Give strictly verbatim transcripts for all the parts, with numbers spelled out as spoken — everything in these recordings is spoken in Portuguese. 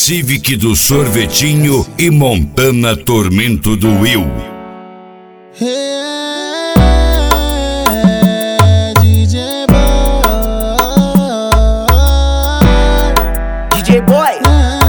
Civic do Sorvetinho e Montana Tormento do Will. Hey, D J Boy, D J Boy,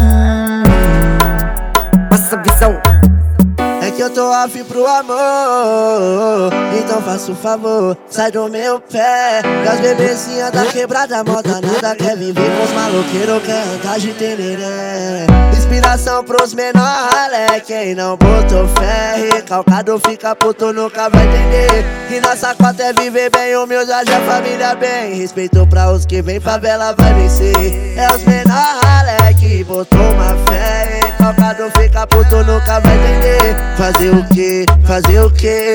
passa a visão. é que eu tô afim pro amor, então faça um favor, sai do meu pé. E as bebezinhas da quebrada moda nada quer viver com os maloqueiros, quer andar de teneré. Inspiração pros menor ralé, quem não botou fé, recalcado fica puto, nunca vai entender. Que nossa cota é viver bem, humildade, a família bem. Respeito pra os que vem, favela vai vencer. É os menor ralé que botou uma fé, recalcado fica puto, nunca vai entender. Fazer o que? Fazer o que?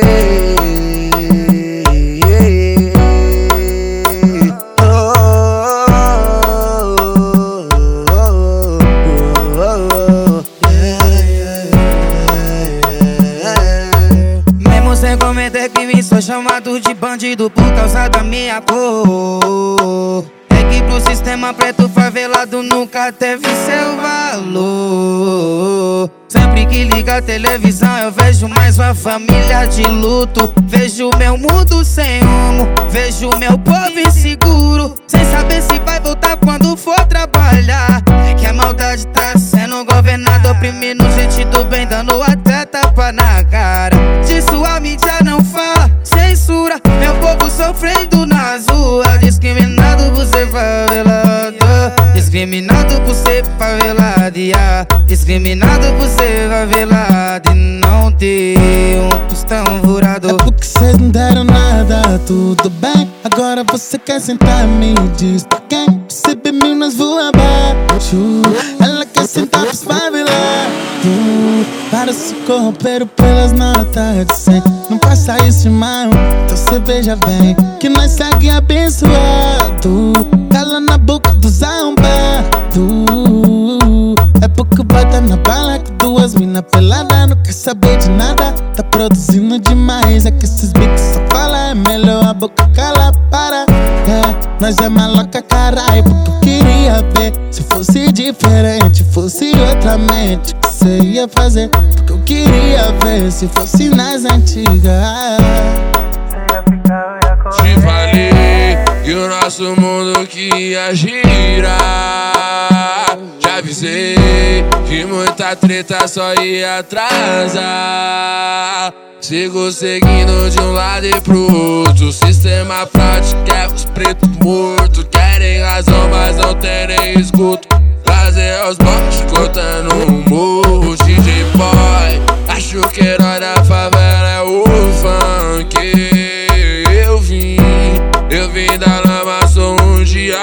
Mesmo sem cometer crime, sou chamado de bandido por causa da minha cor. É que pro sistema preto favelado nunca teve seu valor. Sempre que liga a televisão eu vejo mais uma família de luto. Vejo meu mundo sem rumo, vejo meu povo inseguro, sem saber se vai voltar quando for trabalhar. É que a maldade tá sendo governada, oprimindo gente do bem, dando até tapa na cara. Disso a mídia não fala, censura meu povo sofrendo nas ruas. Discriminado por ser favelado, discriminado por ser favelado, yeah. Discriminado por ser favelado e não ter um tostão furado. É porque cês não deram nada, tudo bem. Agora você quer sentar, me diz pra quem? Você bebeu nós voa abaixo. Ela quer sentar pros favelados, para se corromper pelas notas de cem. Não passa isso, irmão, então cê veja bem que nós segue abençoado. Cala na boca dos arrombados. É porque bota na bala que duas mina pelada não quer saber de nada. Tá produzindo demais, é que esses bicos só falam. É melhor a boca cala, para. É, nós é maloca, caralho, porque eu queria ver se fosse diferente, fosse outra mente que cê ia fazer. Porque eu queria ver se fosse nas antigas. Te falei que o nosso mundo que ia girar. Já avisei que muita treta só ia atrasar. Sigo seguindo de um lado e pro outro. O sistema prático quer os pretos mortos. Querem razão, mas não tem nem escuto. Trazer aos botes, cortando um morro. D J Boy, acho que herói da favela é o funk. Eu vim, eu vim da lama, sou um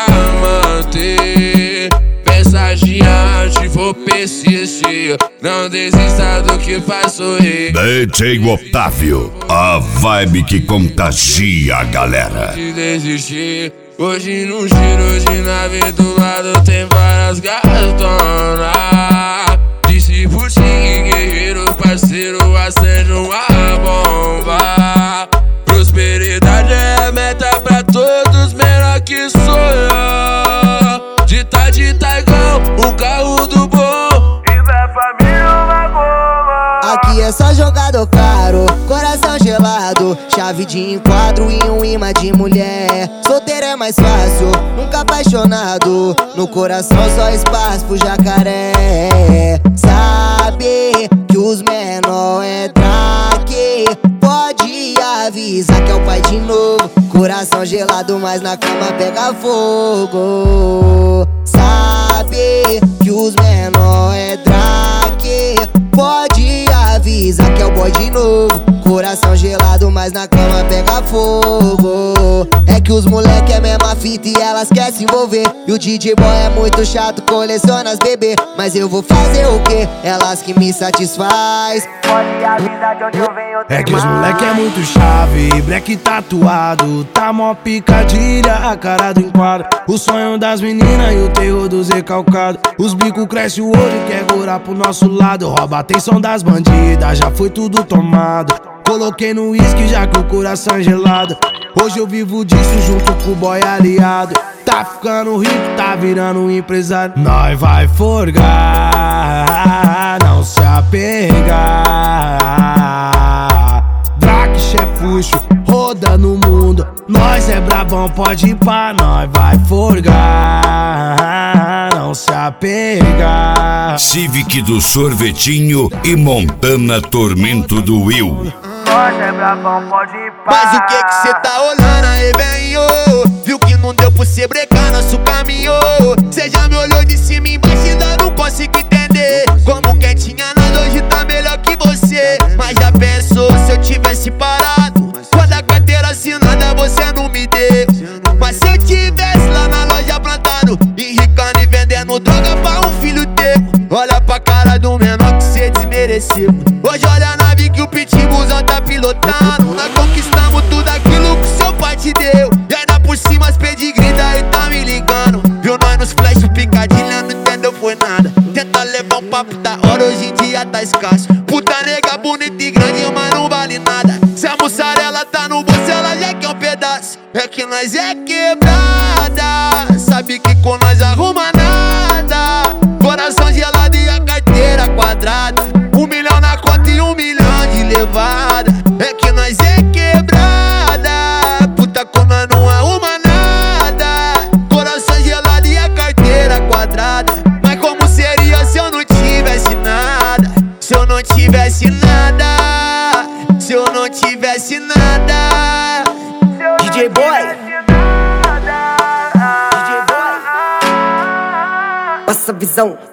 diamante. Pensagiante, vou persistir. Não desista do que faz sorrir. D J Otávio, a vibe que contagia a galera. De desistir. Hoje no giro de nave do lado tem várias gatonas. Disse por ti, guerreiro, parceiro, acende uma bomba. Prosperidade é a meta pra todos, menor que sonhar. De tá de tá igual um carro do bom. E vai família uma goma. Aqui é só jogador caro, coração gelado, chave de enquadro e um imã de mulher. Solteiro é mais fácil, nunca apaixonado, no coração só espaço pro jacaré. Sabe que os menor é draque, pode avisar que é o pai de novo. Coração gelado, mas na cama pega fogo. Sabe que os menor é draque, pode avisar que é o boy de novo. Coração gelado, mas na cama pega fogo. É que os moleque é mesma fita e elas querem se envolver. E o D J Boy é muito chato, coleciona as bebê. Mas eu vou fazer o quê? Elas que me satisfaz. Pode avisar de onde eu venho. É que os moleque é muito chave, black tatuado, tá mó picadilha, a cara do enquadro. O sonho das meninas e o terror dos recalcados. Os bicos crescem o olho e quer gorar pro nosso lado. Rouba a atenção das bandidas, já foi tudo tomado. Coloquei no uísque já que o coração é gelado. Hoje eu vivo disso junto com o boy aliado. Tá ficando rico, tá virando um empresário. Nós vai forgar apegar. Draque, chefuxo, roda no mundo. Nós é brabão, pode ir pra nós, vai forgar. Não se apegar. Civic do Sorvetinho e Montana Tormento do Will. Nós é brabão, pode ir pra. Mas o que que cê tá olhando aí, bem, ô? Viu que não deu pra cê brecar nosso caminho? Cê já me olhou de cima e embaixo e ainda não consigo entender como quem tinha nada hoje tá melhor que você. Mas já pensou se eu tivesse parado? Quando a carteira assinada você não me deu. Mas se eu tivesse lá na loja plantado, enricando e vendendo droga pra um filho teu. Olha pra cara do menor que cê desmereceu. Hoje olha a nave que o pitbullzão tá pilotando. Nós conquistamos tudo aquilo que seu pai te deu. E ainda por cima as pedigree daí tá me ligando. Viu nós nos flash picadilha, não entendeu foi nada. Tenta levar um papo da hora, hoje em dia tá escasso. Puta nega bonita e grande, mas não vale nada. Se a mussarela tá no bolso, ela já quer um pedaço. É que nós é quebrada, sabe que com nós arruma nada. Coração gelado e a carteira quadrada. Um milhão na conta e um milhão de levada. É que nós é quebrada, puta com nós não arruma nada. Coração gelado e a carteira quadrada. Mas como seria se eu não tivesse nada? Se eu não tivesse nada, se eu não tivesse nada. D J Boy, D J Boy, passa visão.